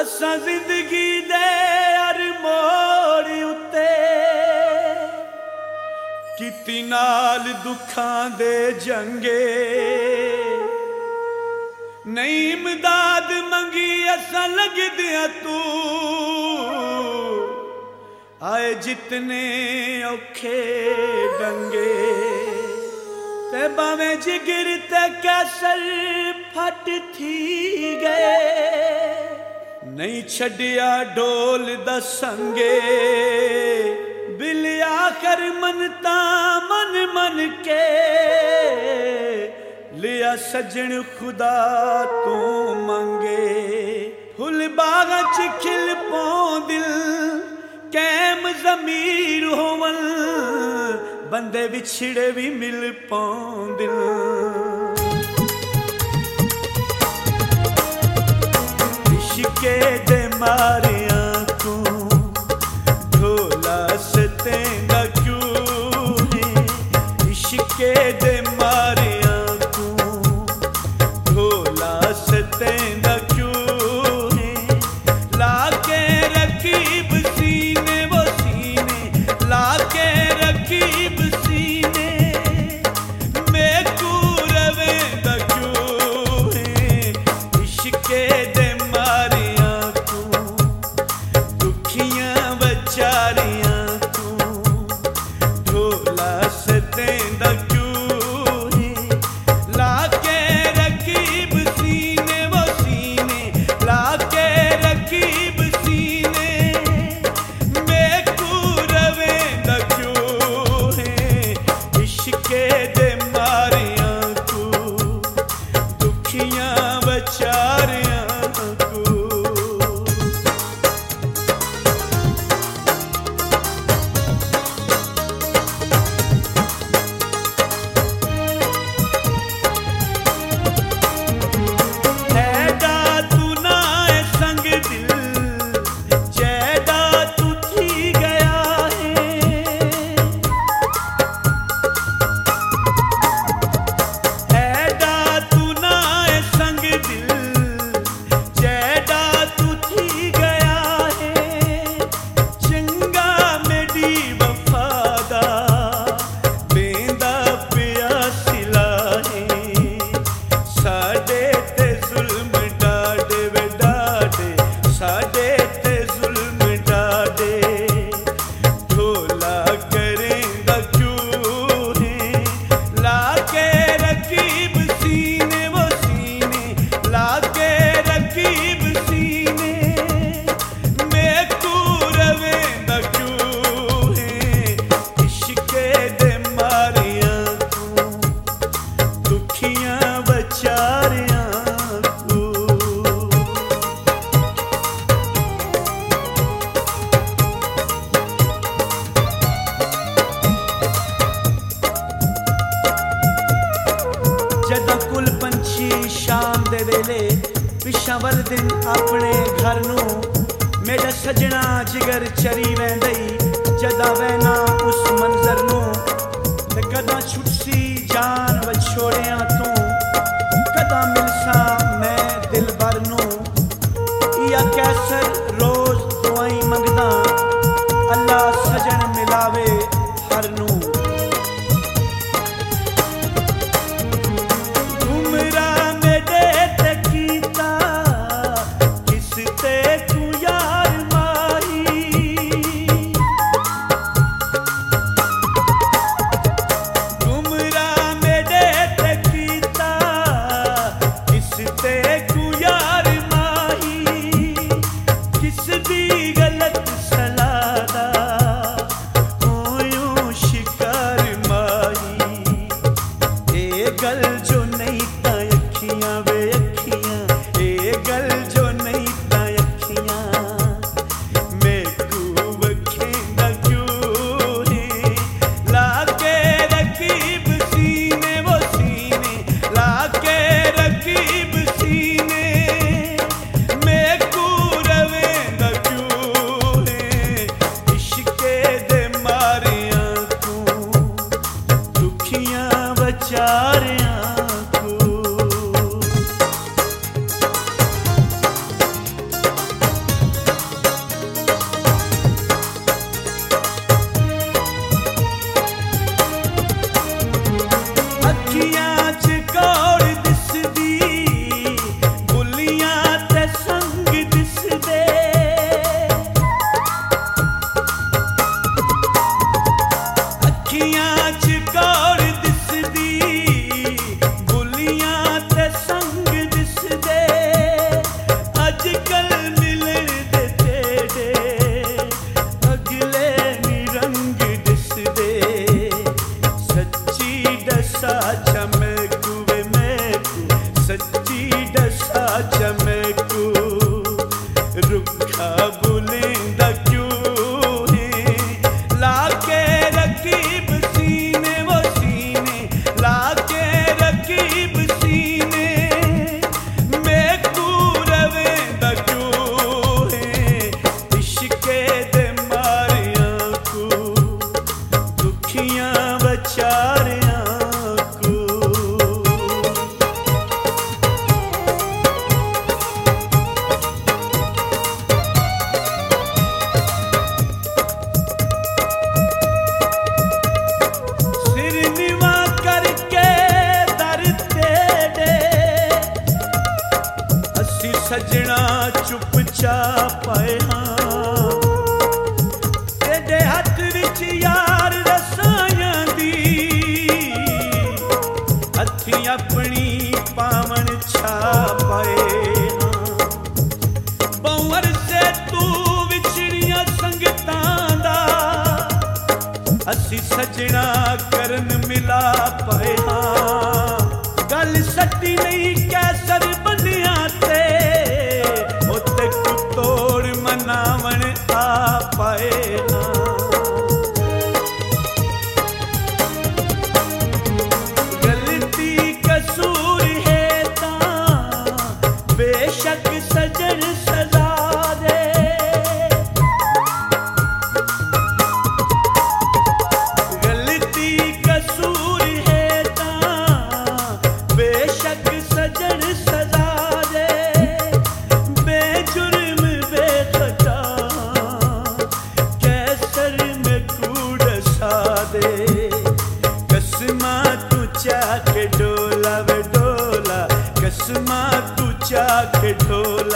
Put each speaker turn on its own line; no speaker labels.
असां जिंदगी दे हर मोड़ उत्ते किती नाल दुखां दे जंगे नहीं इमदाद मंगी असां लगदियां तू आए जितने औखे डंगे ते बावें जिगर ते कैसर फट थी गए नहीं छड़िया ढोल दसंगे बिल आखर मनता मन मन के लिया सजन खुदा तू मंगे फुल बाग च खिल पौं दिल कैम जमीर होवन बंदे विछड़े भी मिल पौं दिल इश्के दे मारिया तू ढोला सतेंदा क्यों है इश्के दे मारिया तू ढोला सतेंदा क्यों है लाके रकीब सीने वो सीने लाके रकीब सीने मैं को रवेंदा क्यों है इश्के दे पिशावर दिन अपने घर नू मेरा सजना जिगर चरी वेंदई जदा वैना उस मंजर नू ते कदा छुटसी जान वछोड़िया तू कदा मिलसा मैं दिल भर नू या कैसर रोज दुआई मंगदा अल्लाह सजन मिलावे हर नू असी सजना करन मिला पाए हाँ गल सट्टी नहीं कैसर बनिया ते उत्ते कुतोड़ मनावन आ पाए हाँ गलती कसूर है तां बेशक सजन सजा दे कसमा तू चाके ढोला